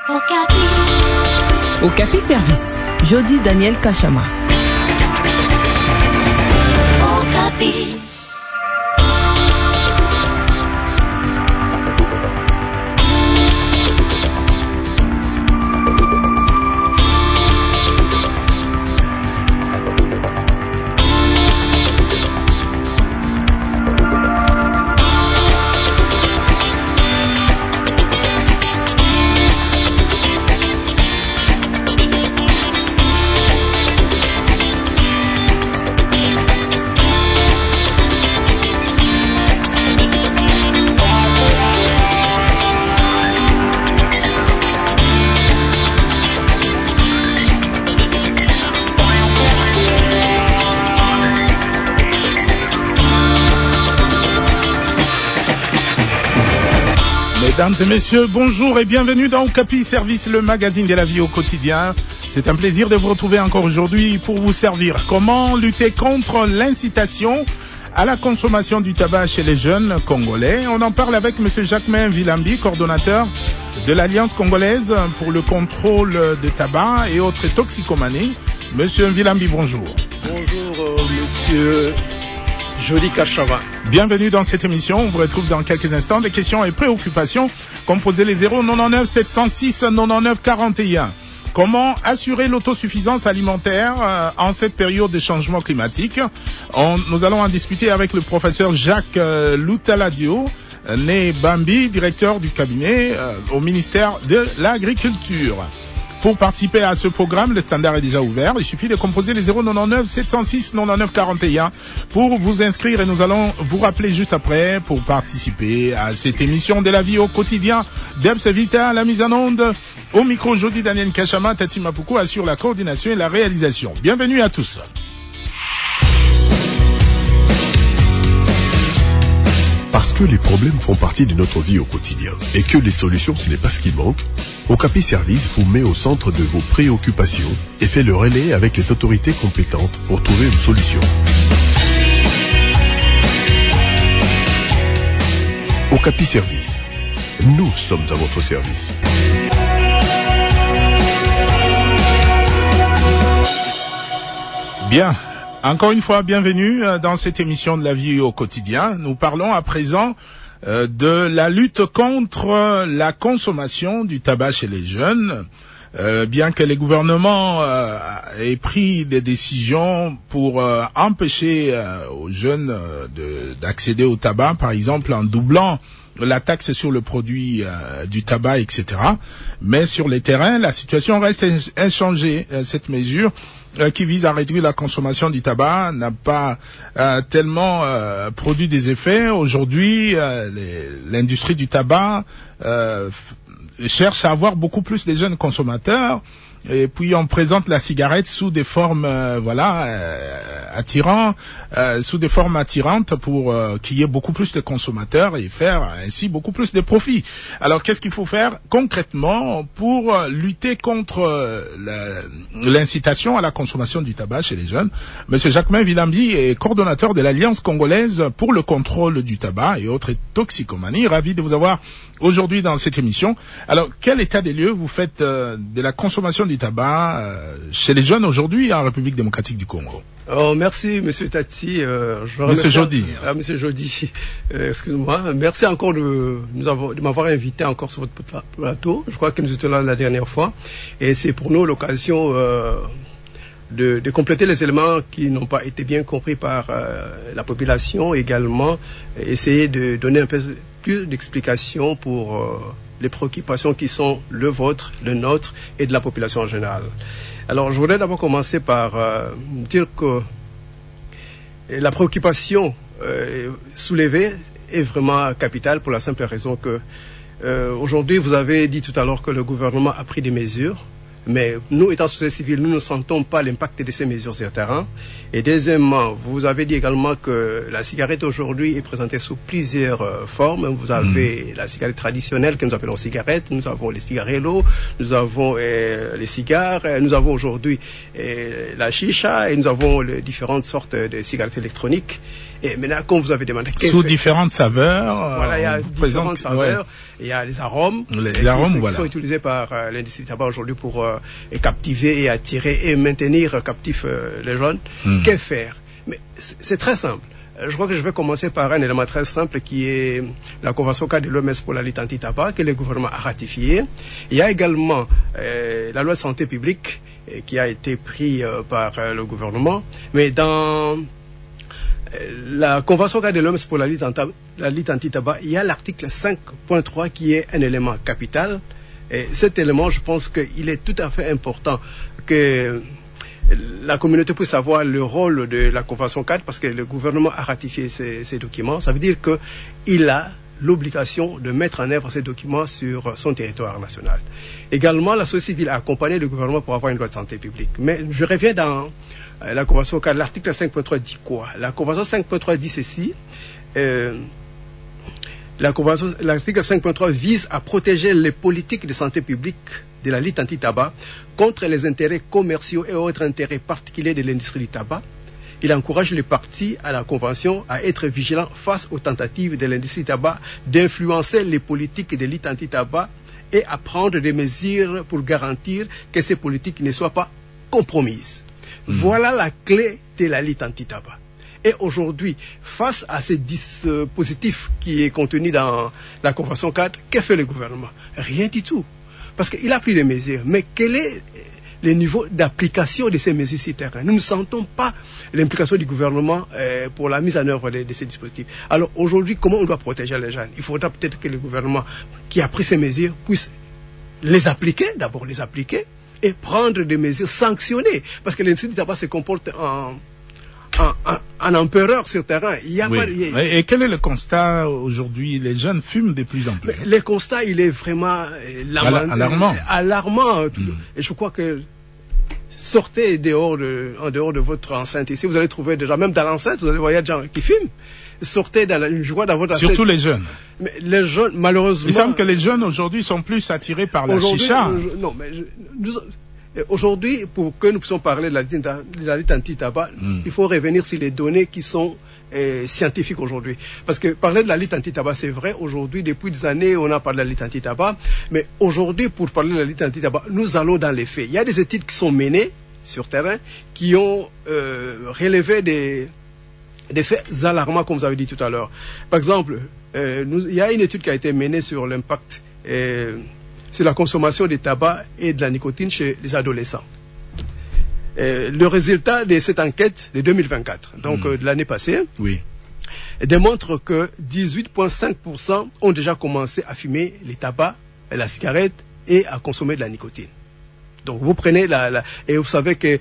Okapi Service, Jody Daniel Kachama. Okapi. Mesdames et messieurs, bonjour et bienvenue dans Okapi Service, le magazine de la vie au quotidien. C'est un plaisir de vous retrouver encore aujourd'hui pour vous servir. Comment lutter contre l'incitation à la consommation du tabac chez les jeunes congolais? On en parle avec M. Jacquemain Vilambi, coordonnateur de l'Alliance congolaise pour le contrôle de tabac et autres toxicomanies. Monsieur Vilambi, bonjour. Bonjour, monsieur Jody Kachama. Bienvenue dans cette émission. On vous retrouve dans quelques instants. Des questions et préoccupations. Composez les 099 706 99 41. Comment assurer l'autosuffisance alimentaire en cette période de changement climatique? Nous allons en discuter avec le professeur Jacques Loutaladio, né Bambi, directeur du cabinet au ministère de l'Agriculture. Pour participer à ce programme, le standard est déjà ouvert. Il suffit de composer les 099 706 99 41 pour vous inscrire et nous allons vous rappeler juste après pour participer à cette émission de la vie au quotidien. Debs Vita, la mise en onde. Au micro, Jody Daniel Kachama, Tati Mapuko assure la coordination et la réalisation. Bienvenue à tous. Parce que les problèmes font partie de notre vie au quotidien et que les solutions, ce n'est pas ce qui manque, Okapi Service vous met au centre de vos préoccupations et fait le relais avec les autorités compétentes pour trouver une solution. Okapi Service, nous sommes à votre service. Bien. Encore une fois, bienvenue dans cette émission de la vie au quotidien. Nous parlons à présent de la lutte contre la consommation du tabac chez les jeunes. Bien que les gouvernements aient pris des décisions pour empêcher aux jeunes d'accéder au tabac, par exemple en doublant la taxe sur le produit du tabac, etc. Mais sur les terrains, la situation reste inchangée. Cette mesure qui vise à réduire la consommation du tabac n'a pas tellement produit des effets. Aujourd'hui, l'industrie du tabac cherche à avoir beaucoup plus de jeunes consommateurs. Et puis on présente la cigarette sous des formes sous des formes attirantes pour qu'il y ait beaucoup plus de consommateurs et faire ainsi beaucoup plus de profits. Alors qu'est-ce qu'il faut faire concrètement pour lutter contre l'incitation à la consommation du tabac chez les jeunes? Monsieur Jacquemain Vilambi est coordonnateur de l'Alliance congolaise pour le contrôle du tabac et autres toxicomanies. Ravi de vous avoir aujourd'hui dans cette émission. Alors quel état des lieux vous faites de la consommation du tabac chez les jeunes aujourd'hui en République démocratique du Congo? Merci, monsieur Tati. Monsieur Jody. Monsieur Jody, excusez-moi. Merci encore de m'avoir invité encore sur votre plateau. Je crois que nous étions là la dernière fois. Et c'est pour nous l'occasion de compléter les éléments qui n'ont pas été bien compris par la population. Également, essayer de donner un peu plus d'explications pour les préoccupations qui sont le vôtre, le nôtre et de la population en général. Alors, je voudrais d'abord commencer par dire que la préoccupation soulevée est vraiment capitale pour la simple raison que aujourd'hui, vous avez dit tout à l'heure que le gouvernement a pris des mesures. Mais nous, étant société civile, nous ne sentons pas l'impact de ces mesures sur le terrain. Et deuxièmement, vous avez dit également que la cigarette aujourd'hui est présentée sous plusieurs formes. Vous avez la cigarette traditionnelle que nous appelons cigarette, nous avons les cigarillos, nous avons les cigares, nous avons aujourd'hui la chicha et nous avons les différentes sortes de cigarettes électroniques. Et maintenant, comme vous avez demandé... Sous différentes saveurs. Voilà, il y a différentes saveurs. Ouais. Il y a les arômes. Qui sont utilisés par l'industrie du tabac aujourd'hui pour captiver et attirer et maintenir captifs les jeunes. Que faire? Mais c'est très simple. Je crois que je vais commencer par un élément très simple qui est la Convention cadre de l'OMS pour la lutte anti-tabac que le gouvernement a ratifiée. Il y a également la loi de santé publique qui a été prise par le gouvernement. Mais dans la Convention cadre de l'OMS pour la lutte anti-tabac, il y a l'article 5.3 qui est un élément capital. Et cet élément, je pense qu'il est tout à fait important que la communauté puisse savoir le rôle de la Convention cadre parce que le gouvernement a ratifié ces documents. Ça veut dire qu'il a l'obligation de mettre en œuvre ces documents sur son territoire national. Également, la société civile a accompagné le gouvernement pour avoir une loi de santé publique. Mais je reviens dans la Convention cadre. L'article 5.3 dit quoi? La Convention 5.3 dit ceci. L'article 5.3 vise à protéger les politiques de santé publique de la lutte anti-tabac contre les intérêts commerciaux et autres intérêts particuliers de l'industrie du tabac. Il encourage les parties à la Convention à être vigilants face aux tentatives de l'industrie du tabac d'influencer les politiques de lutte anti-tabac et à prendre des mesures pour garantir que ces politiques ne soient pas compromises. Voilà la clé de la lutte anti-tabac. Et aujourd'hui, face à ces dispositifs qui est contenu dans la Convention cadre, que fait le gouvernement? Rien du tout. Parce qu'il a pris des mesures. Mais quel est le niveau d'application de ces mesures sur le terrain? Nous ne sentons pas l'implication du gouvernement pour la mise en œuvre de ces dispositifs. Alors aujourd'hui, comment on doit protéger les jeunes? Il faudra peut-être que le gouvernement qui a pris ces mesures puisse les appliquer, d'abord les appliquer, et prendre des mesures sanctionnées. Parce que l'industrie du tabac se comporte en empereur sur le terrain. Et quel est le constat aujourd'hui? Les jeunes fument de plus en plus. Le constat, il est vraiment alarmant. Et je crois que sortez en dehors de votre enceinte ici, vous allez trouver déjà, même dans l'enceinte, vous allez voir des gens qui fument. Sortez je vois dans votre enceinte. Surtout les jeunes. Mais les jeunes, malheureusement. Il semble que les jeunes aujourd'hui sont plus attirés par la chicha. Aujourd'hui, pour que nous puissions parler de la lutte anti-tabac, il faut revenir sur les données qui sont scientifiques aujourd'hui. Parce que parler de la lutte anti-tabac, c'est vrai, aujourd'hui, depuis des années, on a parlé de la lutte anti-tabac, mais aujourd'hui, pour parler de la lutte anti-tabac, nous allons dans les faits. Il y a des études qui sont menées sur terrain qui ont relevé des faits alarmants, comme vous avez dit tout à l'heure. Par exemple, il y a une étude qui a été menée sur l'impact sur la consommation de tabac et de la nicotine chez les adolescents. Le résultat de cette enquête de 2024, donc de l'année passée, démontre que 18,5% ont déjà commencé à fumer les tabacs, la cigarette et à consommer de la nicotine. Donc vous prenez et vous savez que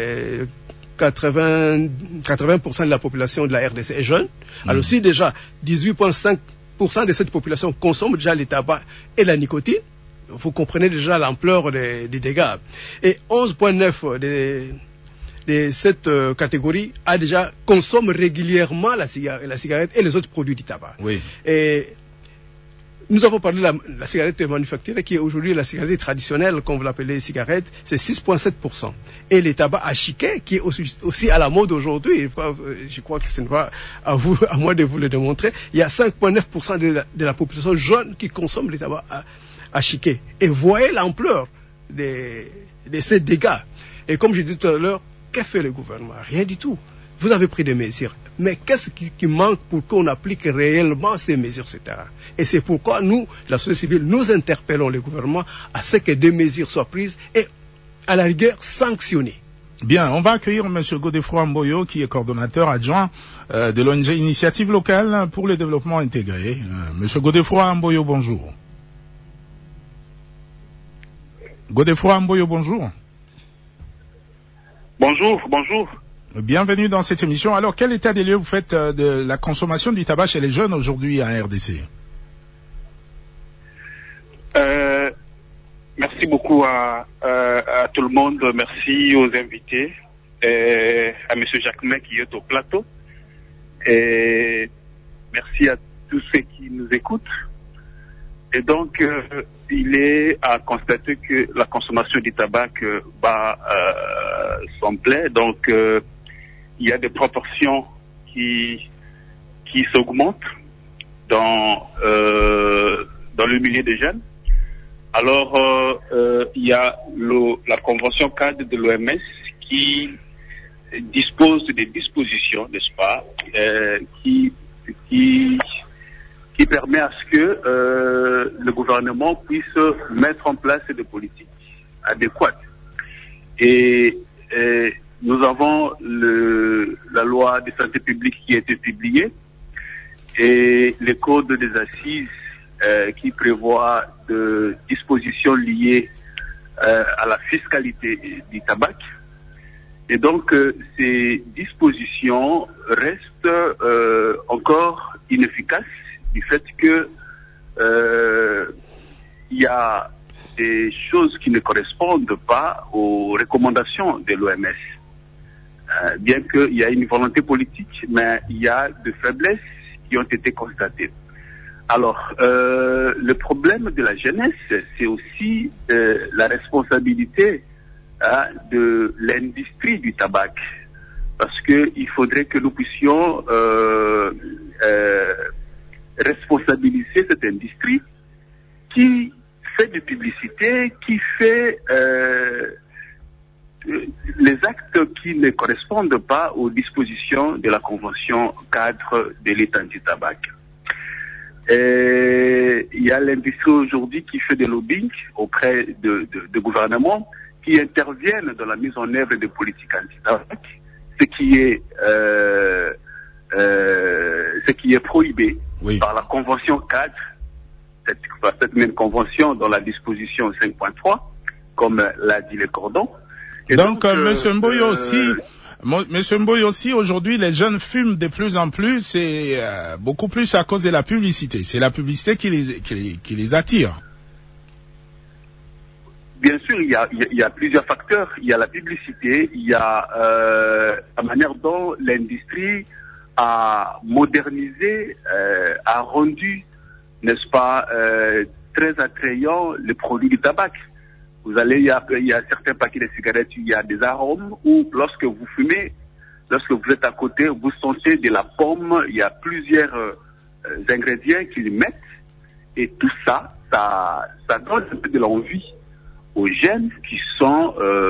80% de la population de la RDC est jeune. Alors si déjà 18,5% de cette population consomme déjà les tabacs et la nicotine, vous comprenez déjà l'ampleur des dégâts. Et 11,9% de cette catégorie consomme régulièrement la cigarette et les autres produits du tabac. Et nous avons parlé de la cigarette manufacturée qui est aujourd'hui la cigarette traditionnelle, comme vous l'appelez cigarette, c'est 6,7%. Et les tabacs à chiquet, qui est aussi à la mode aujourd'hui, je crois que ce n'est pas à moi de vous le démontrer, il y a 5,9% de la population jeune qui consomme les tabacs à chiquet. Et voyez l'ampleur de ces dégâts. Et comme je disais tout à l'heure, qu'a fait le gouvernement? Rien du tout. Vous avez pris des mesures. Mais qu'est-ce qui manque pour qu'on applique réellement ces mesures sur le terrain? Et c'est pourquoi nous, la société civile, nous interpellons le gouvernement à ce que des mesures soient prises et, à la rigueur, sanctionnées. Bien, on va accueillir M. Godefroy Mboyo, qui est coordonnateur adjoint de l'ONG Initiative locale pour le développement intégré. M. Godefroy Mboyo, bonjour. Godefroy Mboyo, bonjour. Bonjour. Bienvenue dans cette émission. Alors, quel état des lieux vous faites de la consommation du tabac chez les jeunes aujourd'hui en RDC? Merci beaucoup à tout le monde. Merci aux invités, à M. Jacquemin qui est au plateau. Et merci à tous ceux qui nous écoutent. Et donc, il est à constater que la consommation du tabac bat son plein. Donc, il y a des proportions qui qui s'augmente dans le milieu des jeunes. Alors, il y a la convention cadre de l'OMS qui dispose des dispositions, n'est-ce pas, qui permet à ce que le gouvernement puisse mettre en place des politiques adéquates. Et nous avons la loi de santé publique qui a été publiée et le code des assises qui prévoit des dispositions liées à la fiscalité du tabac. Et donc, ces dispositions restent encore inefficaces du fait que il y a des choses qui ne correspondent pas aux recommandations de l'OMS. Bien qu'il y a une volonté politique, mais il y a des faiblesses qui ont été constatées. Alors, le problème de la jeunesse, c'est aussi la responsabilité de l'industrie du tabac. Parce qu'il faudrait que nous puissions responsabiliser cette industrie qui fait de publicité, qui fait les actes qui ne correspondent pas aux dispositions de la Convention cadre de l'État anti-tabac. Il y a l'industrie aujourd'hui qui fait des lobbying auprès de gouvernements qui interviennent dans la mise en œuvre des politiques anti-tabac, ce qui est prohibé par la Convention cadre, cette même convention dans la disposition 5.3, comme l'a dit le cordon. Et donc Monsieur Mboyo aussi, aujourd'hui, les jeunes fument de plus en plus et beaucoup plus à cause de la publicité. C'est la publicité qui les attire. Bien sûr, il y a plusieurs facteurs. Il y a la publicité, il y a la manière dont l'industrie a modernisé, a rendu, n'est-ce pas, très attrayant les produits du tabac. Vous allez, il y a certains paquets de cigarettes, il y a des arômes où lorsque vous fumez, lorsque vous êtes à côté, vous sentez de la pomme, il y a plusieurs ingrédients qu'ils mettent et tout ça donne un peu de l'envie aux jeunes qui sont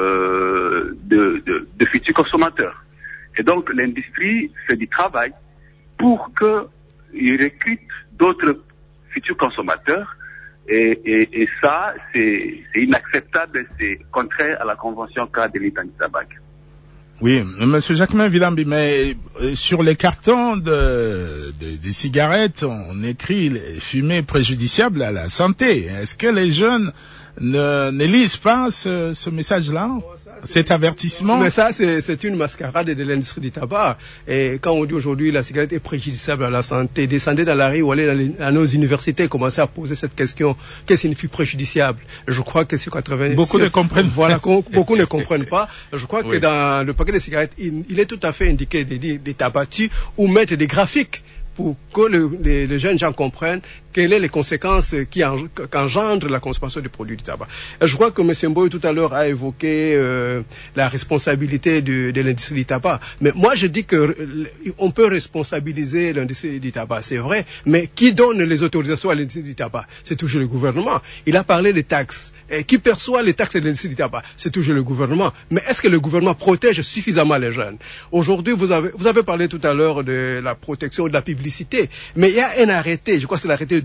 de futurs consommateurs. Et donc l'industrie fait du travail pour qu'ils recrutent d'autres futurs consommateurs. Et ça, c'est inacceptable, c'est contraire à la Convention cadre de l'État anti-tabac. Oui, Monsieur Jacquemin Villambi, mais sur les cartons des cigarettes, on écrit fumée préjudiciable à la santé. Est-ce que les jeunes ne lisent pas ce message-là, cet avertissement? Mais ça, c'est une mascarade de l'industrie du tabac. Et quand on dit aujourd'hui la cigarette est préjudiciable à la santé, descendez dans la rue ou allez à nos universités, commencez à poser cette question. Qu'est-ce qui signifie préjudiciable? Je crois que c'est 80. Beaucoup ne comprennent. Voilà, beaucoup ne comprennent pas. Je crois que dans le paquet de cigarettes, il est tout à fait indiqué des tabatus ou mettre des graphiques pour que les jeunes gens comprennent quelles sont les conséquences qu'engendre la consommation des produits du tabac. Je crois que M. Mboyo tout à l'heure a évoqué la responsabilité de l'industrie du tabac. Mais moi je dis qu'on peut responsabiliser l'industrie du tabac, c'est vrai, mais qui donne les autorisations à l'industrie du tabac? C'est toujours le gouvernement. Il a parlé des taxes. Et qui perçoit les taxes de l'industrie du tabac? C'est toujours le gouvernement. Mais est-ce que le gouvernement protège suffisamment les jeunes? Aujourd'hui, vous avez parlé tout à l'heure de la protection de la publicité, mais il y a un arrêté, je crois que c'est l'arrêté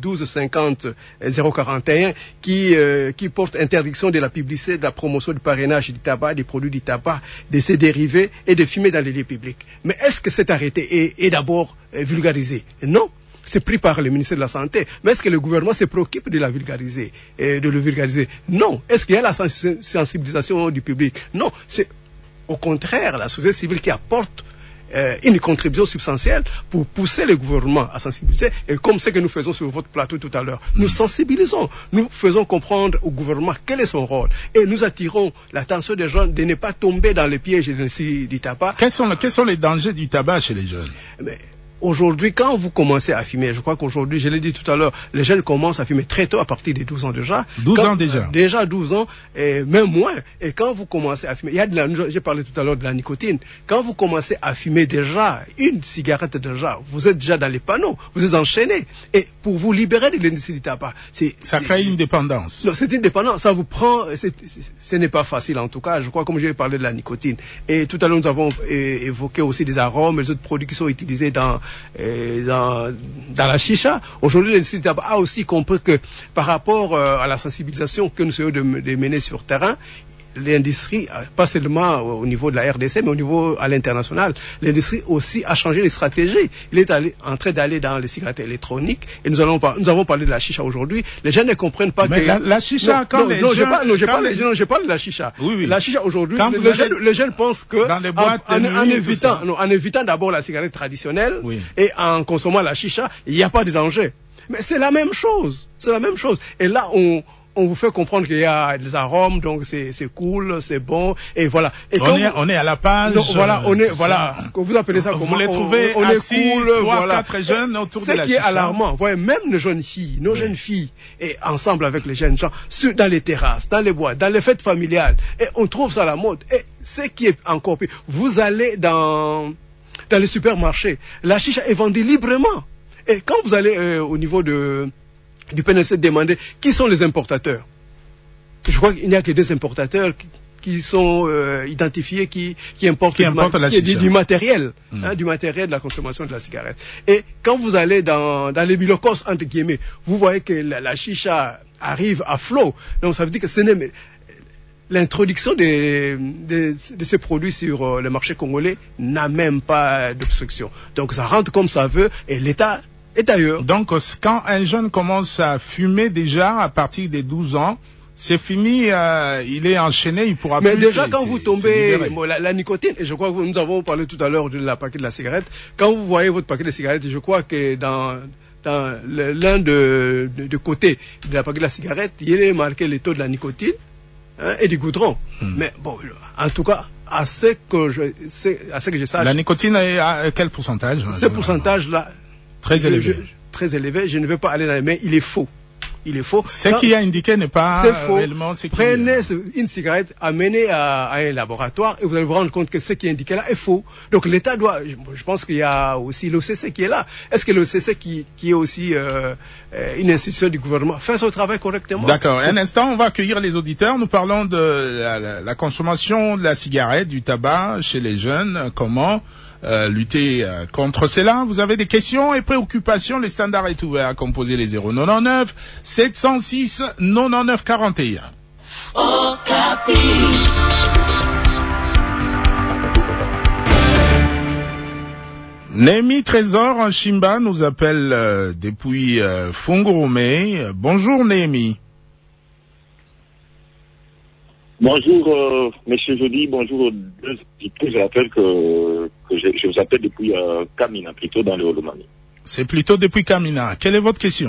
1250-041 qui porte interdiction de la publicité, de la promotion du parrainage du tabac, des produits du tabac, de ses dérivés et de fumer dans les lieux publics. Mais est-ce que cet arrêté est d'abord vulgarisé? Non. C'est pris par le ministère de la Santé. Mais est-ce que le gouvernement se préoccupe de la vulgariser, de le vulgariser? Non. Est-ce qu'il y a la sensibilisation du public? Non. C'est au contraire la société civile qui apporte une contribution substantielle pour pousser le gouvernement à sensibiliser. Et comme ce que nous faisons sur votre plateau tout à l'heure, nous sensibilisons, nous faisons comprendre au gouvernement quel est son rôle et nous attirons l'attention des gens de ne pas tomber dans les pièges du tabac. Quels sont les dangers du tabac chez les jeunes? Mais aujourd'hui, quand vous commencez à fumer, je crois qu'aujourd'hui, je l'ai dit tout à l'heure, les jeunes commencent à fumer très tôt, à partir des 12 ans déjà. 12 ans déjà. Déjà 12 ans, et même moins. Et quand vous commencez à fumer, j'ai parlé tout à l'heure de la nicotine. Quand vous commencez à fumer déjà, une cigarette déjà, vous êtes déjà dans les panneaux, vous êtes enchaîné. Et pour vous libérer de l'industrie du tabac, ça crée une dépendance. Non, c'est une dépendance, ça vous prend, ce n'est pas facile en tout cas, je crois, comme j'ai parlé de la nicotine. Et tout à l'heure, nous avons évoqué aussi des arômes, les autres produits qui sont utilisés dans la chicha. Aujourd'hui, l'industrie du tabac a aussi compris que par rapport à la sensibilisation que nous essayons de mener sur terrain, l'industrie, pas seulement au niveau de la RDC, mais au niveau à l'international, l'industrie aussi a changé les stratégies. Il est en train d'aller dans les cigarettes électroniques, et nous avons parlé de la chicha aujourd'hui. Les gens ne comprennent pas mais que... la chicha, j'ai parlé de la chicha. Oui. La chicha aujourd'hui, les jeunes pensent que, en évitant d'abord la cigarette traditionnelle, et en consommant la chicha, il n'y a pas de danger. Mais c'est la même chose. Et là, on vous fait comprendre qu'il y a des arômes, donc c'est cool, c'est bon, et voilà. Et on est à la page. Donc, voilà, vous appelez ça comment? Vous les trouvez on assis, est cool, 3-4 jeunes autour de la chicha. Ce qui est alarmant, voyez, même nos jeunes filles, et ensemble avec les jeunes gens, dans les terrasses, dans les bois, dans les fêtes familiales, et on trouve ça à la mode. Et ce qui est encore pire, vous allez dans les supermarchés, la chicha est vendue librement. Et quand vous allez au niveau du PNC demander qui sont les importateurs. Je crois qu'il n'y a que des importateurs qui sont identifiés, qui importent du matériel, du matériel de la consommation de la cigarette. Et quand vous allez dans les bilocos, entre guillemets, vous voyez que la chicha arrive à flot. Donc ça veut dire que l'introduction de ces produits sur le marché congolais n'a même pas d'obstruction. Donc ça rentre comme ça veut, et l'État est ailleurs. Donc, quand un jeune commence à fumer déjà à partir des 12 ans, c'est fini, il est enchaîné, il pourra plus. Mais déjà, quand vous tombez, la nicotine, et je crois que nous avons parlé tout à l'heure de la paquet de la cigarette, quand vous voyez votre paquet de cigarette, je crois que dans l'un de côtés de la paquet de la cigarette, il est marqué le taux de la nicotine et du goudron. Mais bon, en tout cas, à ce que je sache. La nicotine est à quel pourcentage? Ce pourcentage-là, très élevé. Très élevé. Je ne vais pas aller dans les mains. Il est faux. Ce qui est indiqué n'est pas réellement ce qui est. Prenez une cigarette, amenez à un laboratoire, et vous allez vous rendre compte que ce qui est indiqué là est faux. Donc l'État doit, je pense qu'il y a aussi l'OCC qui est là. Est-ce que l'OCC qui est aussi une institution du gouvernement fait son travail correctement? D'accord. Un instant, on va accueillir les auditeurs. Nous parlons de la consommation de la cigarette, du tabac chez les jeunes. Comment lutter contre cela? Vous avez des questions et préoccupations? Les standards est ouvert à composer les 099 706 99 41. Okapi. Némi Trésor Chimba nous appelle depuis Fungurumé. Bonjour Némi. Bonjour, Monsieur Jody, bonjour aux deux invités. Je rappelle que je vous appelle depuis Kamina, plutôt dans le Holomami. C'est plutôt depuis Kamina. Quelle est votre question?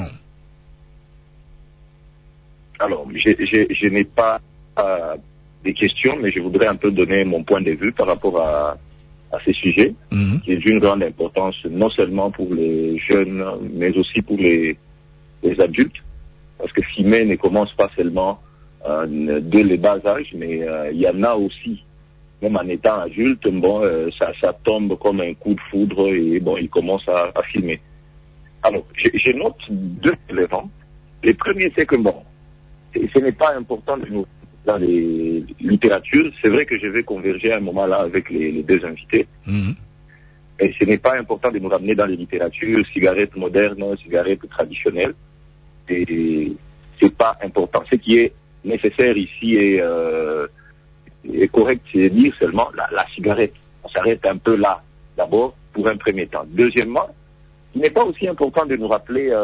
Alors, je n'ai pas des questions, mais je voudrais un peu donner mon point de vue par rapport à ces sujets, qui est d'une grande importance, non seulement pour les jeunes, mais aussi pour les adultes, parce que fumer ne commence pas seulement dès le bas âge, mais il y en a aussi, même en étant adulte, ça tombe comme un coup de foudre et ils commencent à filmer. Alors, je note deux éléments. Le premier, c'est que ce n'est pas important de nous dans les littératures. C'est vrai que je vais converger à un moment là avec les deux invités. Et ce n'est pas important de nous ramener dans les littératures, cigarettes modernes, cigarettes traditionnelles. Et c'est pas important. Ce qui est nécessaire ici et correct, c'est de dire seulement la cigarette. On s'arrête un peu là, d'abord, pour un premier temps. Deuxièmement, il n'est pas aussi important de nous rappeler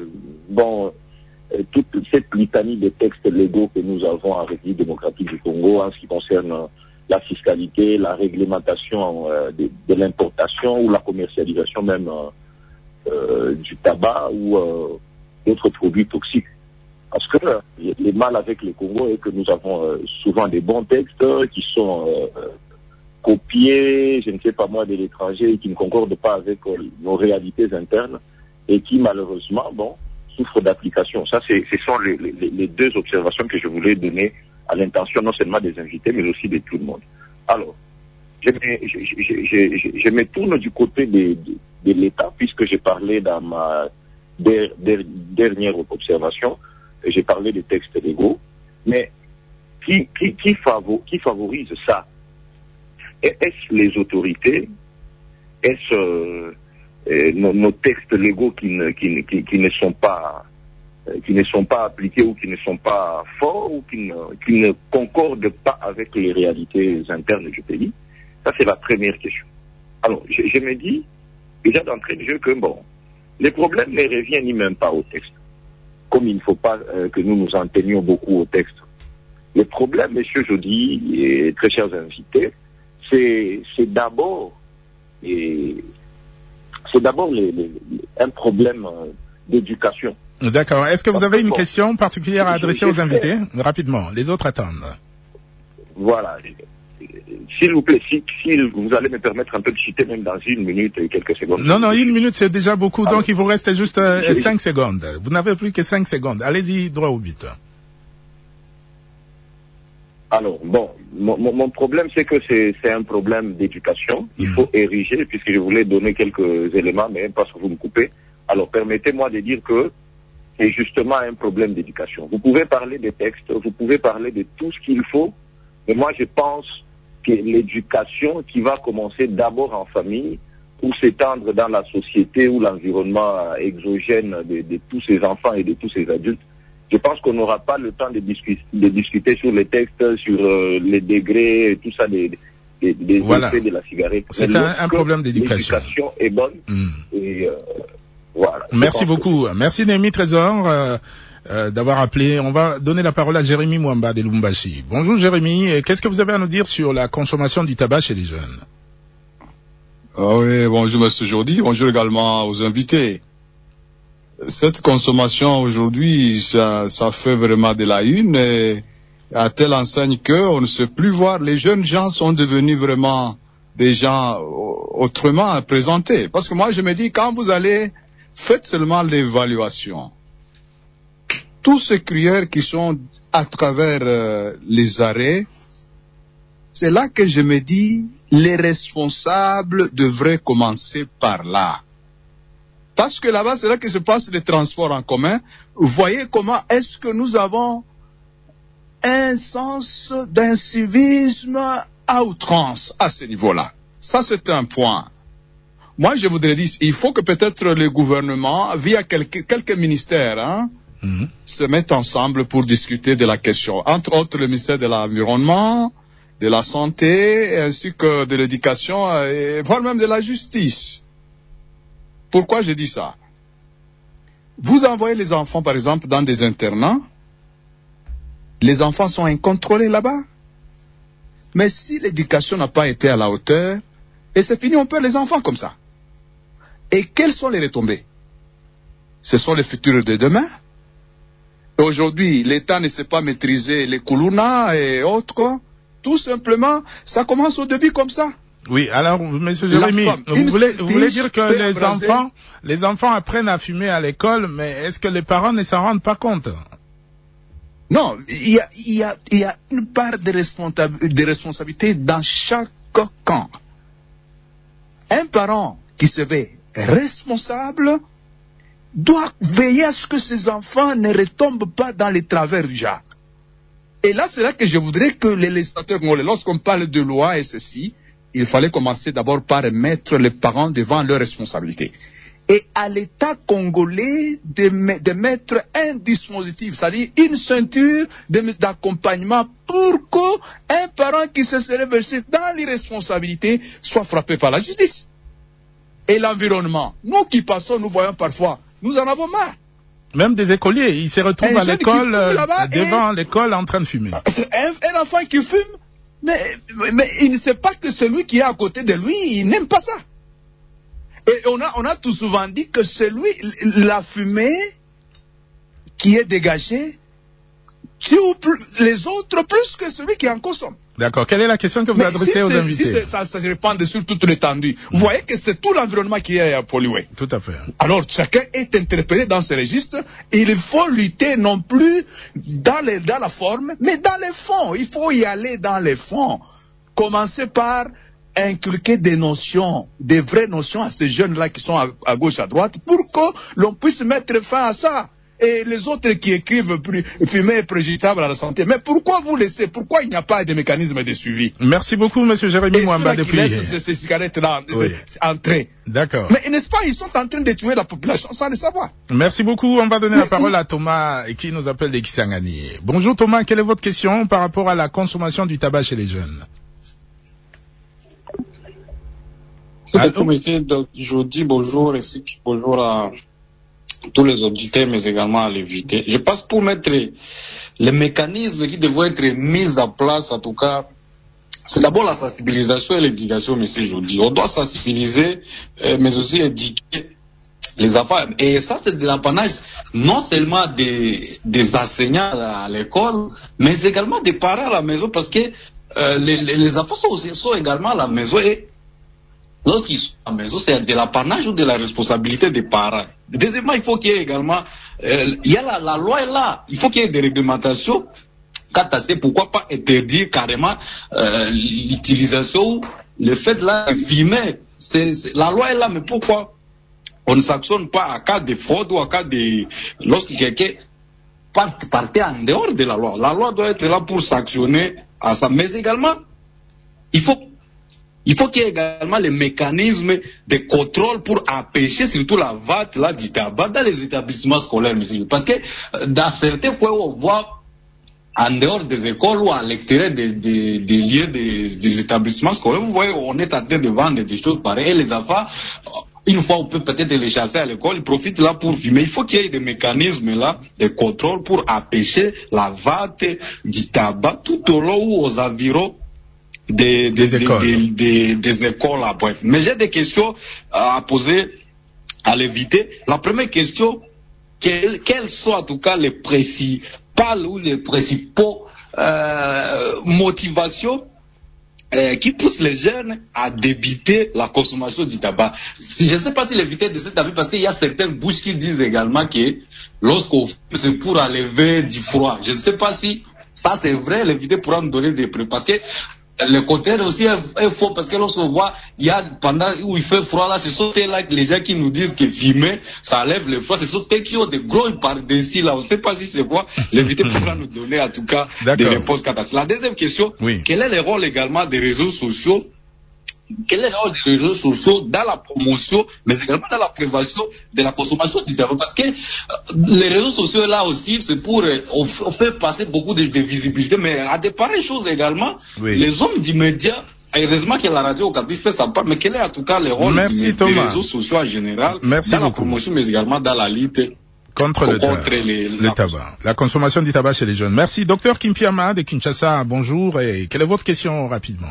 toute cette litanie de textes légaux que nous avons en République démocratique du Congo en ce qui concerne la fiscalité, la réglementation de l'importation ou la commercialisation même du tabac ou d'autres produits toxiques. Parce que le mal avec le Congo est que nous avons souvent des bons textes qui sont copiés, je ne sais pas moi, de l'étranger et qui ne concordent pas avec nos réalités internes et qui malheureusement, souffrent d'application. Ça, ce sont les deux observations que je voulais donner à l'intention non seulement des invités, mais aussi de tout le monde. Alors, je me tourne du côté de l'État, puisque j'ai parlé dans ma dernière observation, j'ai parlé des textes légaux, mais qui favorise ça? Est-ce les autorités? Est-ce nos textes légaux qui ne sont pas appliqués ou qui ne sont pas forts ou qui ne concordent pas avec les réalités internes du pays? Ça, c'est la première question. Alors, je me dis, déjà d'entrée de jeu, que les problèmes ne reviennent ni même pas au texte. Comme il ne faut pas que nous nous en tenions beaucoup au texte. Les problèmes, messieurs Jody et très chers invités, c'est d'abord un problème d'éducation. D'accord. Est-ce que vous avez une question particulière à adresser aux invités? Rapidement, les autres attendent. Voilà. S'il vous plaît, si vous allez me permettre un peu de citer, même dans 1 minute et quelques secondes. Non, 1 minute c'est déjà beaucoup, donc il vous reste juste 5 secondes. Vous n'avez plus que 5 secondes. Allez-y droit au but. Alors, mon problème, c'est que c'est un problème d'éducation. Il faut ériger, puisque je voulais donner quelques éléments, mais parce que vous me coupez. Alors, permettez-moi de dire que c'est justement un problème d'éducation. Vous pouvez parler des textes, vous pouvez parler de tout ce qu'il faut, mais moi, je pense que l'éducation qui va commencer d'abord en famille pour s'étendre dans la société ou l'environnement exogène de tous ces enfants et de tous ces adultes, je pense qu'on n'aura pas le temps de discuter sur les textes, sur les degrés, tout ça, des effets de la cigarette. C'est un problème d'éducation. L'éducation est bonne. Et voilà. Merci beaucoup. Merci Némi Trésor d'avoir appelé. On va donner la parole à Jérémy Mwamba de Lumbashi. Bonjour Jérémy. Qu'est-ce que vous avez à nous dire sur la consommation du tabac chez les jeunes? Oui, bonjour M. Jody. Bonjour également aux invités. Cette consommation aujourd'hui, ça fait vraiment de la une, et à telle enseigne qu'on ne sait plus voir. Les jeunes gens sont devenus vraiment des gens autrement à présenter. Parce que moi, je me dis, quand vous allez, faites seulement l'évaluation. Tous ces crieurs qui sont à travers les arrêts, c'est là que je me dis, les responsables devraient commencer par là. Parce que là-bas, c'est là que se passent les transports en commun. Vous voyez comment est-ce que nous avons un sens d'incivisme à outrance à ce niveau-là. Ça, c'est un point. Moi, je voudrais dire, il faut que peut-être le gouvernement, via quelques ministères, se mettent ensemble pour discuter de la question. Entre autres, le ministère de l'Environnement, de la Santé, ainsi que de l'Éducation, et voire même de la Justice. Pourquoi je dis ça? Vous envoyez les enfants, par exemple, dans des internats. Les enfants sont incontrôlés là-bas. Mais si l'éducation n'a pas été à la hauteur, et c'est fini, on perd les enfants comme ça. Et quelles sont les retombées? Ce sont les futurs de demain. Et aujourd'hui, l'État ne sait pas maîtriser les koulouna et autres. Tout simplement, ça commence au début comme ça. Oui, alors, monsieur Jérémy, vous voulez dire que les enfants apprennent à fumer à l'école, mais est-ce que les parents ne s'en rendent pas compte? Non, il y a une part de responsabilité dans chaque camp. Un parent qui se veut responsable doit veiller à ce que ses enfants ne retombent pas dans les travers du genre. Et là, c'est là que je voudrais que les législateurs, lorsqu'on parle de loi et ceci, il fallait commencer d'abord par mettre les parents devant leurs responsabilités. Et à l'État congolais de mettre un dispositif, c'est-à-dire une ceinture d'accompagnement pour qu'un parent qui se serait versé dans l'irresponsabilité soit frappé par la justice. Et l'environnement, nous qui passons, nous voyons parfois, nous en avons marre. Même des écoliers, ils se retrouvent à l'école, devant l'école en train de fumer. Un enfant qui fume, mais il ne sait pas que celui qui est à côté de lui, il n'aime pas ça. Et on a tout souvent dit que la fumée qui est dégagée les autres plus que celui qui en consomme. D'accord. Quelle est la question que vous adressez aux invités? Si ça se répand sur toute l'étendue, vous voyez que c'est tout l'environnement qui est pollué. Tout à fait. Alors, chacun est interpellé dans ce registre. Il faut lutter non plus dans la forme, mais dans les fonds. Il faut y aller dans les fonds. Commencer par inculquer des notions, des vraies notions à ces jeunes-là qui sont à gauche, à droite, pour que l'on puisse mettre fin à ça. Et les autres qui écrivent fumer est préjudiciable à la santé. Mais pourquoi vous laissez? Pourquoi il n'y a pas de mécanisme de suivi? Merci beaucoup, monsieur Jérémy Mwamba depuis. Et ceux qui laissent ces cigarettes-là entrer. D'accord. Mais n'est-ce pas, ils sont en train de tuer la population sans le savoir. Merci beaucoup. On va donner la parole à Thomas qui nous appelle de Kisangani. Bonjour Thomas, quelle est votre question par rapport à la consommation du tabac chez les jeunes? Monsieur, je dis bonjour et bonjour à tous les auditeurs, mais également à l'invité. Je passe pour mettre les mécanismes qui devraient être mis en place, en tout cas, c'est d'abord la sensibilisation et l'éducation, monsieur Jody. On doit sensibiliser, mais aussi éduquer les enfants. Et ça, c'est de l'apanage non seulement des enseignants à l'école, mais également des parents à la maison, parce que les enfants sont également à la maison. Et lorsqu'ils sont à la maison, c'est de l'apanage ou de la responsabilité des parents. Deuxièmement, il faut qu'il y ait également, la loi est là, il faut qu'il y ait des réglementations. Quant à ça, pourquoi pas interdire carrément l'utilisation ou le fait de la fumer. La loi est là, mais pourquoi on ne sanctionne pas en cas de fraude ou en cas de... lorsque quelqu'un partait en dehors de la loi. La loi doit être là pour sanctionner à ça. Mais également, il faut qu'il y ait également les mécanismes de contrôle pour empêcher surtout la vente du tabac dans les établissements scolaires, monsieur. Parce que dans certains coins où on voit en dehors des écoles ou à l'extérieur des lieux des établissements scolaires, vous voyez, on est en train de vendre des choses pareilles. Et les enfants, une fois on peut peut-être les chasser à l'école, ils profitent là pour fumer. Il faut qu'il y ait des mécanismes là de contrôle pour empêcher la vente du tabac tout au long ou aux environs des écoles là, bref. Mais j'ai des questions à poser à l'invité. La première question, quelles sont en tout cas les principales ou les principaux motivations qui poussent les jeunes à débiter la consommation du tabac? Je ne sais pas si l'invité de cet avis, parce qu'il y a certaines bouches qui disent également que lorsqu'on fume, c'est pour enlever du froid. Je ne sais pas si ça c'est vrai, l'invité pourra nous donner des preuves, parce que le contraire aussi est faux, parce que lorsqu'on voit, il y a pendant où il fait froid là, ce sont là les gens qui nous disent que fumer, ça enlève le froid, ce sont eux qui ont des gros par-dessus là, on ne sait pas si c'est quoi. L'invité pourra nous donner en tout cas des réponses catastrophiques. La deuxième question, quel est le rôle également des réseaux sociaux? Quel est le rôle des réseaux sociaux dans la promotion, mais également dans la prévention de la consommation du tabac? Parce que les réseaux sociaux là aussi, c'est pour on fait passer beaucoup de visibilité, mais à des pareilles choses également, les hommes du média, heureusement que la radio Okapi fait sa part, mais quel est en tout cas le rôle des réseaux sociaux en général dans la promotion, mais également dans la lutte contre le tabac, la consommation du tabac chez les jeunes? Merci. Docteur Kimpiama de Kinshasa, bonjour, et quelle est votre question rapidement?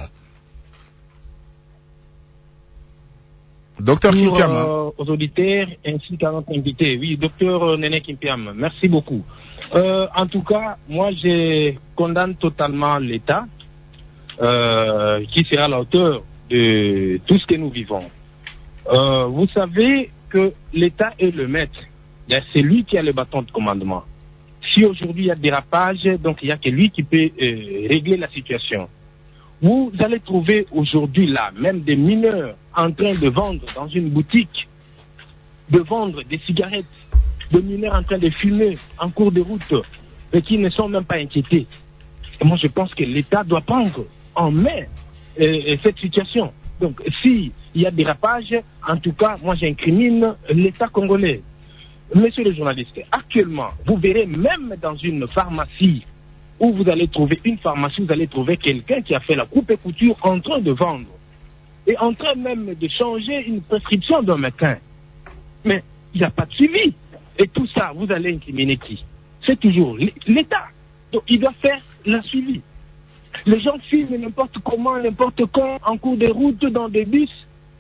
Docteur Kimpiama. Aux auditeurs ainsi qu'à notre invité. Oui, docteur Néné Kimpiama, merci beaucoup. En tout cas, moi je condamne totalement l'État qui sera à la hauteur de tout ce que nous vivons. Vous savez que l'État est le maître. C'est lui qui a le bâton de commandement. Si aujourd'hui il y a dérapage, donc il n'y a que lui qui peut régler la situation. Vous allez trouver aujourd'hui là, même des mineurs en train de vendre dans une boutique, de vendre des cigarettes, des mineurs en train de fumer en cours de route, et qui ne sont même pas inquiétés. Et moi je pense que l'État doit prendre en main cette situation. Donc s'il y a dérapage, en tout cas, moi j'incrimine l'État congolais. Monsieur le journaliste, actuellement, vous verrez même dans une pharmacie, où vous allez trouver une pharmacie, vous allez trouver quelqu'un qui a fait la coupe et couture en train de vendre. Et en train même de changer une prescription d'un médecin. Mais il n'y a pas de suivi. Et tout ça, vous allez incriminer qui? C'est toujours l'État. Donc il doit faire la suivi. Les gens filment n'importe comment, n'importe quand, en cours de route, dans des bus,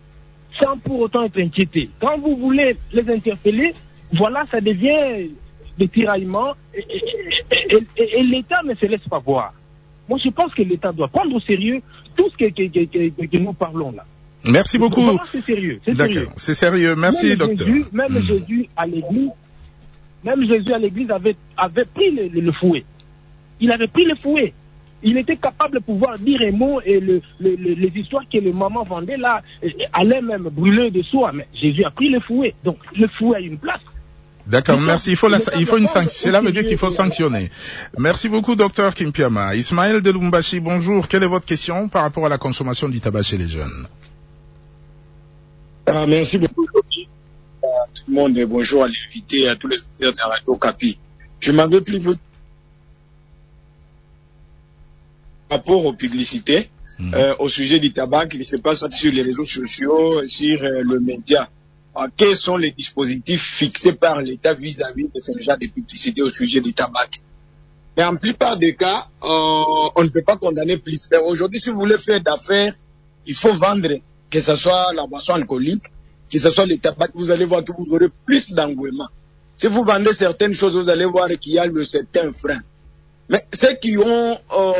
sans pour autant être inquiétés. Quand vous voulez les interpeller, voilà, ça devient de tiraillement et l'État ne se laisse pas voir. Moi, je pense que l'État doit prendre au sérieux tout ce que nous parlons là. Merci beaucoup. Vraiment, c'est sérieux. D'accord, c'est sérieux. Merci, docteur. Jésus à l'église avait pris le fouet. Il avait pris le fouet. Il était capable de pouvoir dire un mot et les histoires que les mamans vendaient là allaient même brûler de soi. Mais Jésus a pris le fouet. Donc, le fouet a une place. D'accord, merci. Il faut une sanction. Cela veut dire qu'il faut sanctionner. Merci beaucoup, docteur Kimpiama. Ismaël de Lumbashi, bonjour. Quelle est votre question par rapport à la consommation du tabac chez les jeunes? Merci beaucoup, à tout le monde. Bonjour à l'invité et à tous les auditeurs de la radio Okapi. Je m'avais pris votre rapport aux publicités, au sujet du tabac qui se passe sur les réseaux sociaux, sur le média. Quels sont les dispositifs fixés par l'État vis-à-vis de ce genre de publicité au sujet du tabac? Mais en plupart des cas, on ne peut pas condamner plus. Aujourd'hui, si vous voulez faire d'affaires, il faut vendre, que ce soit la boisson alcoolique, que ce soit le tabac, vous allez voir que vous aurez plus d'engouement. Si vous vendez certaines choses, vous allez voir qu'il y a certains freins. Mais ceux qui ont,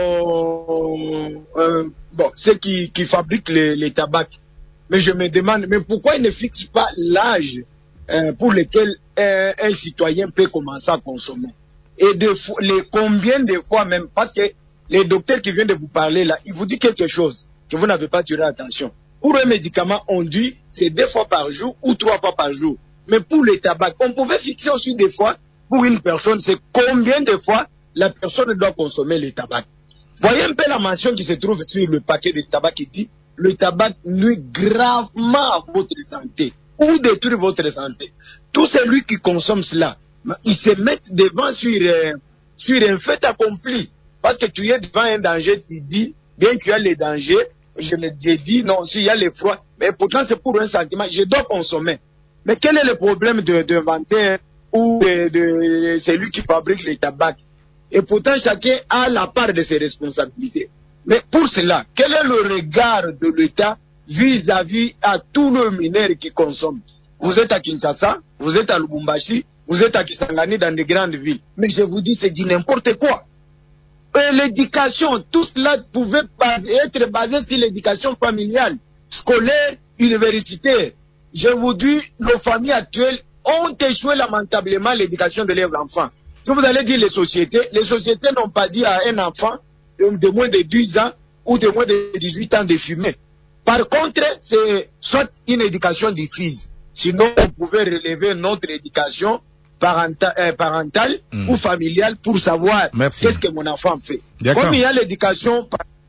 ceux qui fabriquent les tabacs, mais je me demande, mais pourquoi ils ne fixent pas l'âge pour lequel un citoyen peut commencer à consommer? Et combien de fois même, parce que les docteurs qui viennent de vous parler là, ils vous disent quelque chose que vous n'avez pas tiré attention. Pour un médicament, on dit c'est 2 fois par jour ou 3 fois par jour. Mais pour le tabac, on pouvait fixer aussi des fois, pour une personne, c'est combien de fois la personne doit consommer le tabac. Voyez un peu la mention qui se trouve sur le paquet de tabac qui dit le tabac nuit gravement à votre santé ou détruit votre santé. Tout celui qui consomme cela, il se met devant sur un fait accompli. Parce que tu es devant un danger, tu dis, bien qu'il y a les dangers, je me dis non, s'il y a les froids, mais pourtant c'est pour un sentiment, je dois consommer. Mais quel est le problème de inventer ou de celui qui fabrique les tabacs? Et pourtant chacun a la part de ses responsabilités. Mais pour cela, quel est le regard de l'État vis-à-vis à tous les mineurs qui consomment? Vous êtes à Kinshasa, vous êtes à Lubumbashi, vous êtes à Kisangani dans des grandes villes. Mais je vous dis, c'est du n'importe quoi. Et l'éducation, tout cela pouvait être basé sur l'éducation familiale, scolaire, universitaire. Je vous dis, nos familles actuelles ont échoué lamentablement l'éducation de leurs enfants. Si vous allez dire les sociétés n'ont pas dit à un enfant de moins de 10 ans ou de moins de 18 ans de fumer. Par contre, c'est soit une éducation diffuse. Sinon, on pouvait relever notre éducation parentale ou familiale pour savoir qu'est-ce que mon enfant fait. Comme il y a l'éducation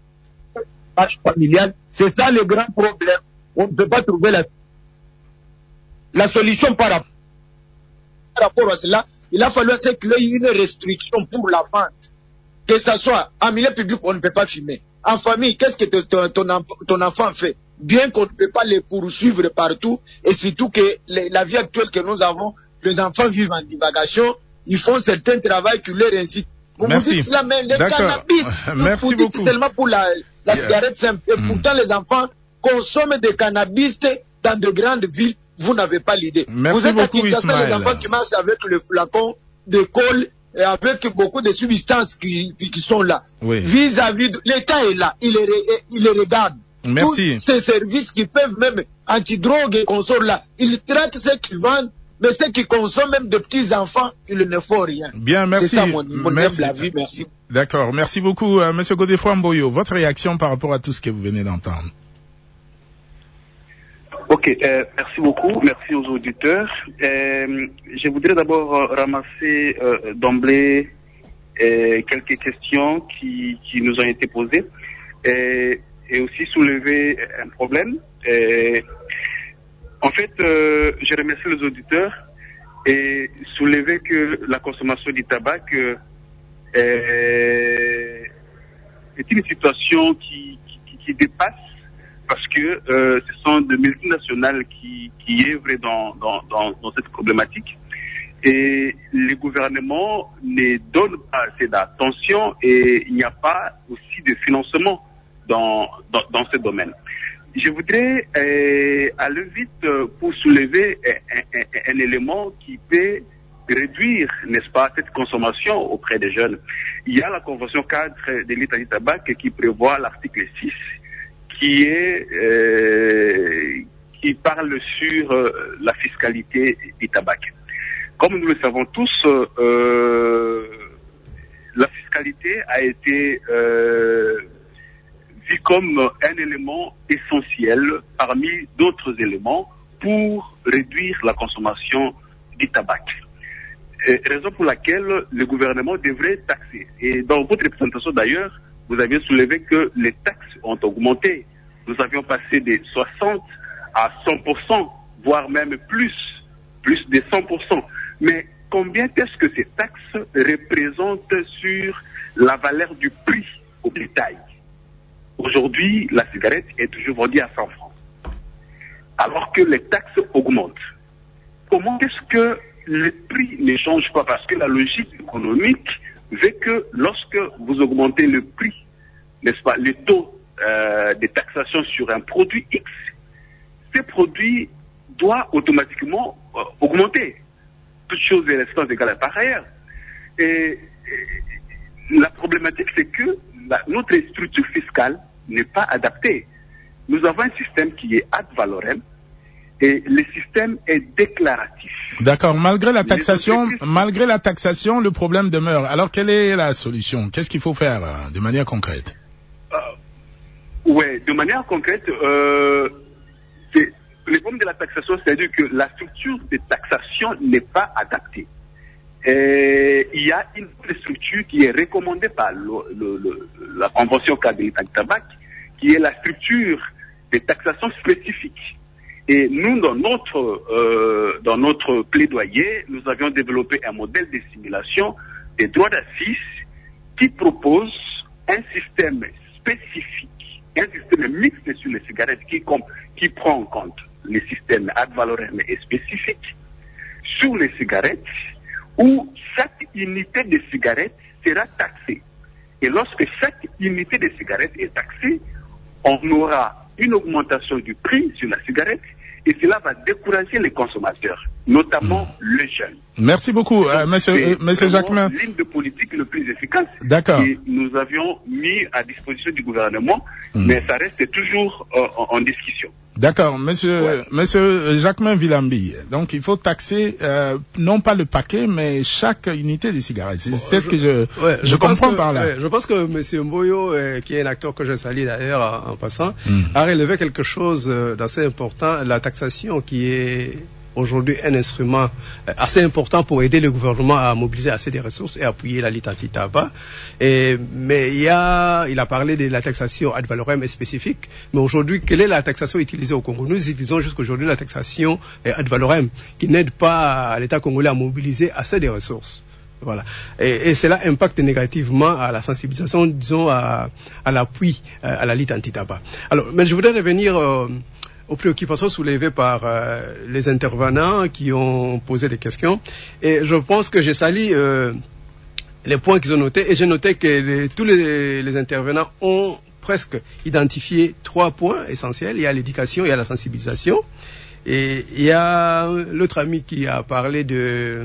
familiale, c'est ça le grand problème. On ne peut pas trouver la solution par rapport à cela. Il a fallu qu'il y ait une restriction pour la vente. Que ce soit en milieu public, on ne peut pas fumer. En famille, qu'est-ce que ton enfant fait? Bien qu'on ne peut pas les poursuivre partout, et surtout que la vie actuelle que nous avons, les enfants vivent en divagation, ils font certains travaux qui leur incitent. Vous me dites cela, mais le cannabis, vous dites seulement pour la cigarette simple. Et pourtant, les enfants consomment des cannabis dans de grandes villes. Vous n'avez pas l'idée. Vous êtes à Kinshasa, les enfants qui marchent avec le flacon de colle et avec beaucoup de substances qui sont là. Vis-à-vis de l'État est là, il les regarde. Merci. Tous ces services qui peuvent même anti-drogue et consorts là, ils traitent ceux qui vendent, mais ceux qui consomment même de petits enfants, ils ne font rien. Bien, merci. C'est ça mon avis, merci. D'accord, merci beaucoup. Monsieur Godefroy Mboyo, votre réaction par rapport à tout ce que vous venez d'entendre? Ok, merci beaucoup, merci aux auditeurs. Je voudrais d'abord ramasser d'emblée quelques questions qui nous ont été posées et aussi soulever un problème. En fait, je remercie les auditeurs et soulever que la consommation du tabac est une situation qui dépasse, parce que ce sont des multinationales qui œuvrent dans cette problématique, et les gouvernements ne donnent pas assez d'attention et il n'y a pas aussi de financement dans ce domaine. Je voudrais aller vite pour soulever un élément qui peut réduire, n'est-ce pas, cette consommation auprès des jeunes. Il y a la convention cadre de l'État du tabac qui prévoit l'article 6 qui parle sur la fiscalité du tabac. Comme nous le savons tous, la fiscalité a été vue comme un élément essentiel parmi d'autres éléments pour réduire la consommation du tabac. Raison pour laquelle le gouvernement devrait taxer. Et dans votre présentation d'ailleurs, vous aviez soulevé que les taxes ont augmenté. Nous avions passé de 60 à 100%, voire même plus de 100%. Mais combien est-ce que ces taxes représentent sur la valeur du prix au détail? Aujourd'hui, la cigarette est toujours vendue à 100 francs, alors que les taxes augmentent. Comment est-ce que le prix ne change pas? Parce que la logique économique veut que lorsque vous augmentez le prix, n'est-ce pas, le taux de taxation sur un produit X, ce produit doit automatiquement augmenter. Toutes choses et restant égales par ailleurs. Et la problématique, c'est que notre structure fiscale n'est pas adaptée. Nous avons un système qui est ad valorem et le système est déclaratif. D'accord. Malgré la taxation, le problème demeure. Alors, quelle est la solution? Qu'est-ce qu'il faut faire de manière concrète? Oui, de manière concrète, le problème de la taxation, c'est-à-dire que la structure de taxation n'est pas adaptée. Et il y a une structure qui est recommandée par la Convention cadre de l'État du tabac, qui est la structure de taxation spécifique. Et nous, dans notre plaidoyer, nous avions développé un modèle de simulation des droits d'assises qui propose un système spécifique, un système mixte sur les cigarettes qui prend en compte les systèmes ad valorem et spécifiques sur les cigarettes, où chaque unité de cigarette sera taxée. Et lorsque chaque unité de cigarette est taxée, on aura une augmentation du prix sur la cigarette et cela va décourager les consommateurs, notamment les jeunes. Merci beaucoup, monsieur Jacquemin. C'est ligne de politique le plus efficace. D'accord. Et nous avions mis à disposition du gouvernement, mais ça reste toujours en discussion. D'accord, monsieur Jacquemin Villambi. Donc, il faut taxer, non pas le paquet, mais chaque unité de cigarettes. C'est ce que je comprends par là. Je pense que monsieur Mboyo, qui est un acteur que je salue d'ailleurs en passant, a relevé quelque chose d'assez important, la taxation qui est aujourd'hui un instrument assez important pour aider le gouvernement à mobiliser assez de ressources et appuyer la lutte anti-tabac. Mais il a parlé de la taxation ad valorem spécifique. Mais aujourd'hui, quelle est la taxation utilisée au Congo? Nous utilisons jusqu'aujourd'hui la taxation ad valorem qui n'aide pas l'État congolais à mobiliser assez de ressources. Voilà. Et cela impacte négativement à la sensibilisation, disons, à l'appui à la lutte anti-tabac. Alors, mais je voudrais revenir aux préoccupations soulevées par les intervenants qui ont posé des questions. Et je pense que j'ai sali les points qu'ils ont notés. Et j'ai noté que tous les intervenants ont presque identifié 3 points essentiels. Il y a l'éducation, il y a la sensibilisation. Et il y a l'autre ami qui a parlé des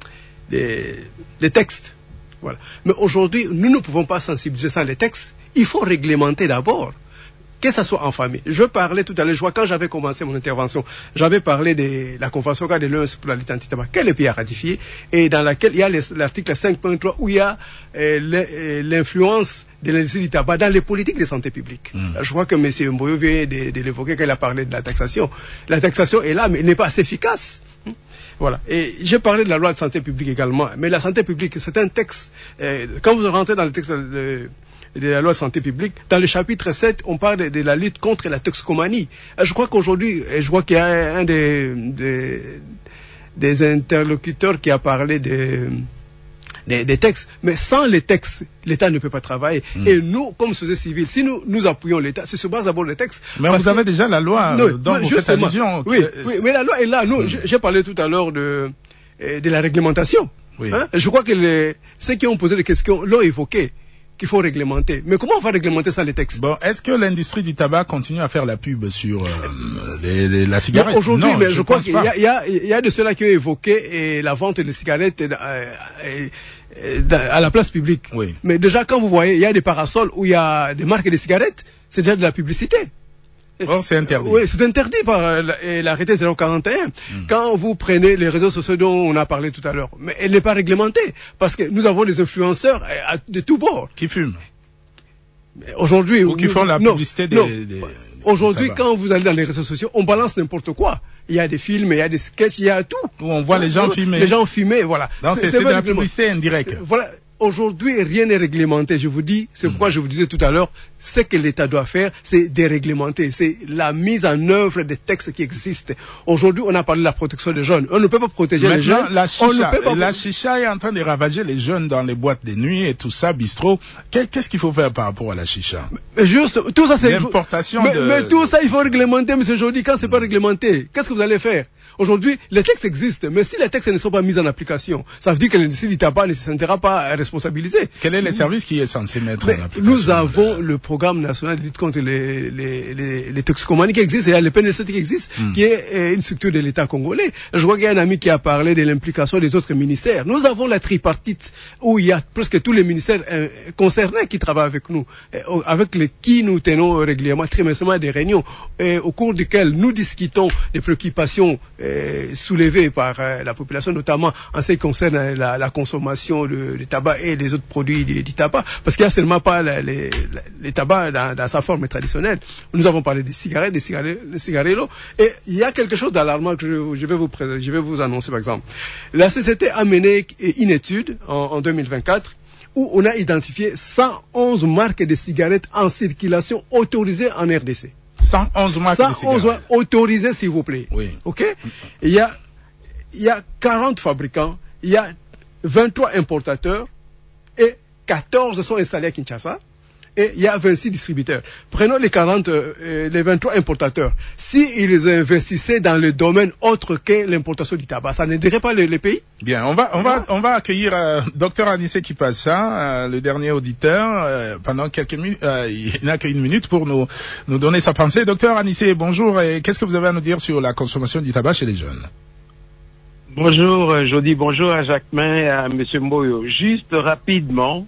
textes. Voilà. Mais aujourd'hui, nous ne pouvons pas sensibiliser sans les textes. Il faut réglementer d'abord. Que ça soit en famille. Je parlais tout à l'heure, quand j'avais commencé mon intervention, j'avais parlé de la Convention cadre de l'ONU pour la lutte anti-tabac, que le pays a ratifié, et dans laquelle il y a l'article 5.3 où il y a l'influence de l'industrie du tabac dans les politiques de santé publique. Je crois que M. Mboyo vient de l'évoquer quand il a parlé de la taxation. La taxation est là, mais elle n'est pas assez efficace. Voilà. Et j'ai parlé de la loi de santé publique également. Mais la santé publique, c'est un texte. Quand vous rentrez dans le texte de la loi santé publique, dans le chapitre 7, on parle de la lutte contre la toxicomanie. Je crois qu'aujourd'hui, je vois qu'il y a un des interlocuteurs qui a parlé des textes, mais sans les textes, l'État ne peut pas travailler. Et nous, comme société civile, si nous appuyons l'État, c'est sur base d'abord des textes. Mais vous avez déjà la loi dont vous faites allusion. Oui, mais la loi est là. Nous, j'ai parlé tout à l'heure de la réglementation. Oui. Je crois que ceux qui ont posé des questions l'ont évoqué. qu'il faut réglementer. Mais comment on va réglementer ça, les textes? Bon, est-ce que l'industrie du tabac continue à faire la pub sur la cigarette? Aujourd'hui, mais je crois qu'il y a de ceux-là qui ont évoqué la vente des cigarettes à la place publique. Oui. Mais déjà, quand vous voyez, il y a des parasols où il y a des marques de cigarettes, c'est déjà de la publicité. Or, c'est interdit. Oui, c'est interdit par l'arrêté 041. Quand vous prenez les réseaux sociaux dont on a parlé tout à l'heure, mais elle n'est pas réglementée, parce que nous avons des influenceurs de tous bords. Qui fument. Aujourd'hui, ou qui font la publicité des aujourd'hui, quand vous allez dans les réseaux sociaux, on balance n'importe quoi. Il y a des films, il y a des sketchs, il y a tout. Où on voit les gens filmer. Les gens filmer, voilà. Donc c'est de la publicité indirecte. Voilà. Aujourd'hui, rien n'est réglementé. Je vous dis, c'est pourquoi je vous disais tout à l'heure, ce que l'État doit faire, c'est déréglementer. C'est la mise en œuvre des textes qui existent. Aujourd'hui, on a parlé de la protection des jeunes. On ne peut pas protéger les jeunes. La chicha est en train de ravager les jeunes dans les boîtes de nuit et tout ça, bistrot. Qu'est-ce qu'il faut faire par rapport à la chicha? Juste, tout ça, c'est l'importation mais tout ça, il faut réglementer, monsieur Jody. Quand c'est pas réglementé, qu'est-ce que vous allez faire? Aujourd'hui, les textes existent, mais si les textes ne sont pas mis en application, ça veut dire que l'industrie du tabac ne se sentira pas responsabilisée. Quel est le service qui est censé mettre en application? Nous avons le programme national de lutte contre les toxicomanies qui existe, et il y a le PNLC qui existe, qui est une structure de l'État congolais. Je vois qu'il y a un ami qui a parlé de l'implication des autres ministères. Nous avons la tripartite où il y a presque tous les ministères concernés qui travaillent avec nous, avec qui nous tenons régulièrement, trimestriellement des réunions, au cours desquelles nous discutons des préoccupations soulevées par la population, notamment en ce qui concerne la consommation de tabac et les autres produits du tabac, parce qu'il n'y a seulement pas les tabacs dans sa forme traditionnelle. Nous avons parlé des cigarettes, des cigarillos, et il y a quelque chose d'alarmant que je vais vous annoncer, par exemple. La CCT a mené une étude en 2024 où on a identifié 111 marques de cigarettes en circulation autorisées en RDC. 111 marques de cigarettes. 111 autorisées, s'il vous plaît. Oui. OK? Il y a 40 fabricants, il y a 23 importateurs et 14 sont installés à Kinshasa. Et il y a 26 distributeurs. Prenons les 23 importateurs. S'ils investissaient dans le domaine autre que l'importation du tabac, ça n'aiderait pas les pays? Bien, on va accueillir Dr Anissé Kipassa, le dernier auditeur, pendant quelques minutes. Il n'a qu'une minute pour nous donner sa pensée. Docteur Anissé, bonjour. Et qu'est-ce que vous avez à nous dire sur la consommation du tabac chez les jeunes? Bonjour Jody, bonjour à Jacquemin et à Monsieur Mboyo. Juste rapidement,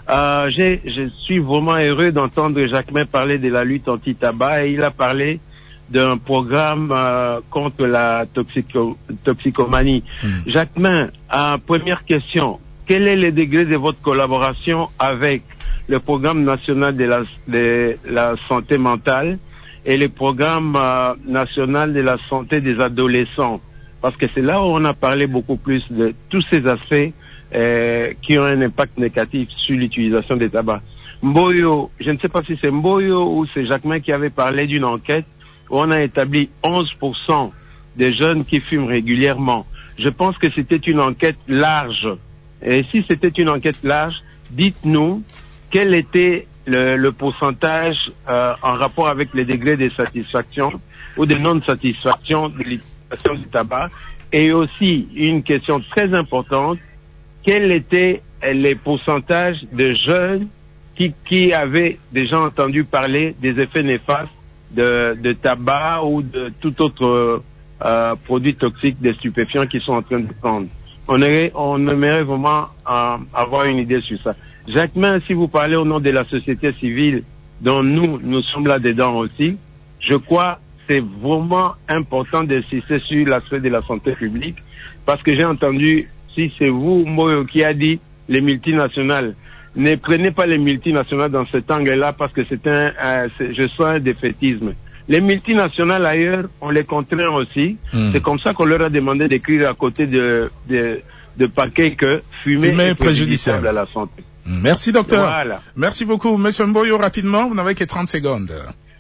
je suis vraiment heureux d'entendre Jacquemin parler de la lutte anti-tabac, et il a parlé d'un programme contre la toxicomanie. Jacquemin, première question, quel est le degré de votre collaboration avec le programme national de la santé mentale et le programme national de la santé des adolescents? Parce que c'est là où on a parlé beaucoup plus de tous ces aspects qui ont un impact négatif sur l'utilisation des tabacs. Mboyo, je ne sais pas si c'est Mboyo ou c'est Jacquemin qui avait parlé d'une enquête où on a établi 11% des jeunes qui fument régulièrement. Je pense que c'était une enquête large. Et si c'était une enquête large, dites-nous quel était le pourcentage en rapport avec les degrés de satisfaction ou de non-satisfaction de l'utilisation du tabac, et aussi une question très importante, quels étaient les pourcentages de jeunes qui avaient déjà entendu parler des effets néfastes de tabac ou de tout autre produit toxique, des stupéfiants qu'ils sont en train de prendre. On aimerait vraiment avoir une idée sur ça. Jacquemin, si vous parlez au nom de la société civile, dont nous sommes là-dedans aussi, je crois c'est vraiment important d'insister sur l'aspect de la santé publique, parce que j'ai entendu, si c'est vous, Moyo, qui a dit les multinationales, ne prenez pas les multinationales dans cet angle-là, parce que je sens un défaitisme. Les multinationales ailleurs, on les contraint aussi. C'est comme ça qu'on leur a demandé d'écrire à côté de paquets que fumer est préjudiciable à la santé. Merci docteur. Voilà. Merci beaucoup. Monsieur Mboyo, rapidement, vous n'avez que 30 secondes.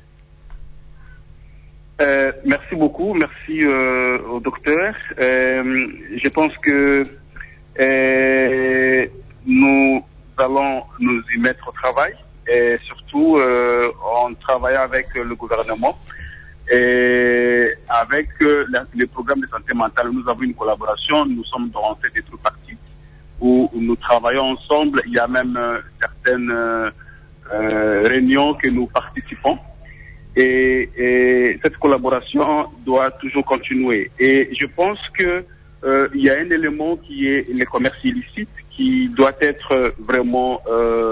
Merci beaucoup, merci au docteur. Je pense que nous allons nous y mettre au travail, et surtout en travaillant avec le gouvernement et avec les programmes de santé mentale. Nous avons une collaboration, nous sommes dans cette partie où nous travaillons ensemble. Il y a même certains certaines réunions que nous participons. Et cette collaboration doit toujours continuer. Et je pense que il y a un élément qui est le commerce illicite qui doit être vraiment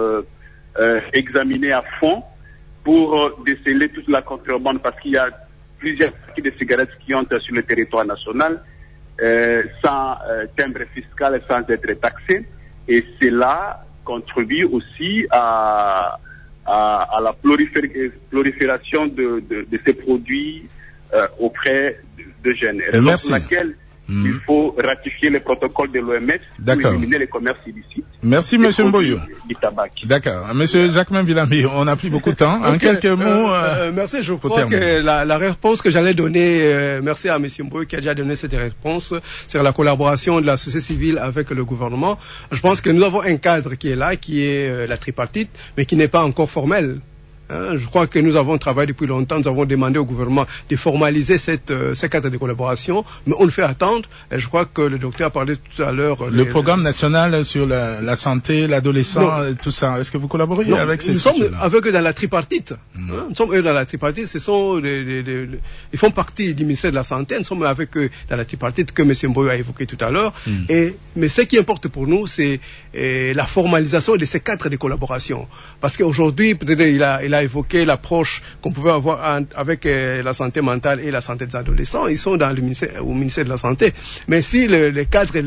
examiné à fond pour déceler toute la contrebande, parce qu'il y a plusieurs paquets de cigarettes qui entrent sur le territoire national sans timbre fiscal et sans être taxés. Et cela contribue aussi à la prolifération de ces produits auprès de jeunes. Raison pour laquelle il faut ratifier le protocole de l'OMS pour éliminer les commerces illicites. Merci, Monsieur Mboyo. D'accord. Monsieur Jacquemin Villambi, on n'a plus beaucoup de temps. En quelques mots. Merci. Je crois que la réponse que j'allais donner, merci à Monsieur Mboyo qui a déjà donné cette réponse, c'est la collaboration de la société civile avec le gouvernement. Je pense que nous avons un cadre qui est là, qui est la tripartite, mais qui n'est pas encore formel. Je crois que nous avons travaillé depuis longtemps, nous avons demandé au gouvernement de formaliser ce cadre de collaboration, mais on le fait attendre. Et je crois que le docteur a parlé tout à l'heure. Le programme national sur la santé, l'adolescent, tout ça, est-ce que vous collaborez avec ces structures-là? Nous sommes avec eux dans la tripartite. Nous sommes eux dans la tripartite, ce sont ils font partie du ministère de la Santé, nous sommes avec eux dans la tripartite que M. Mboyo a évoqué tout à l'heure. Mais ce qui importe pour nous, c'est la formalisation de ces cadres de collaboration. Parce qu'aujourd'hui, peut-être il a évoqué l'approche qu'on pouvait avoir avec la santé mentale et la santé des adolescents. Ils sont dans au ministère de la Santé. Mais si le cadre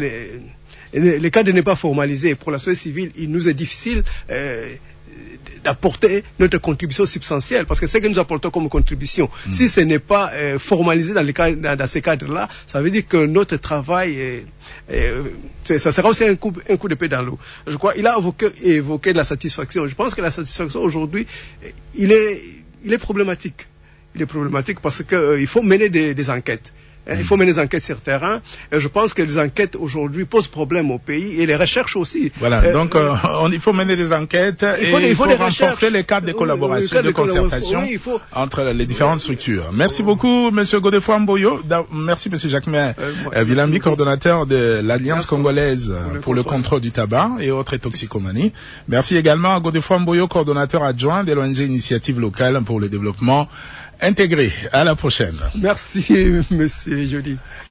n'est pas formalisé pour la société civile, il nous est difficile d'apporter notre contribution substantielle, parce que ce que nous apportons comme contribution, si ce n'est pas formalisé dans ces cadres-là, ça veut dire que notre travail ça sera aussi un coup d'épée dans l'eau. Je crois, il a évoqué de la satisfaction. Je pense que la satisfaction aujourd'hui, il est problématique. Il est problématique parce que il faut mener des enquêtes. Il faut mener des enquêtes sur le terrain. Et je pense que les enquêtes aujourd'hui posent problème au pays et les recherches aussi. Voilà, donc il faut mener des enquêtes il faut renforcer les cadres de collaboration, de concertation entre les différentes structures. Merci beaucoup, Monsieur Godefroid Mboyo. Merci, Monsieur Jacquemin Villambi, coordonnateur de l'Alliance congolaise pour le contrôle du tabac et autres toxicomanies. Merci également à Godefroid Mboyo, coordonnateur adjoint de l'ONG Initiative locale pour le développement intégré. À la prochaine. Merci, Monsieur Jody.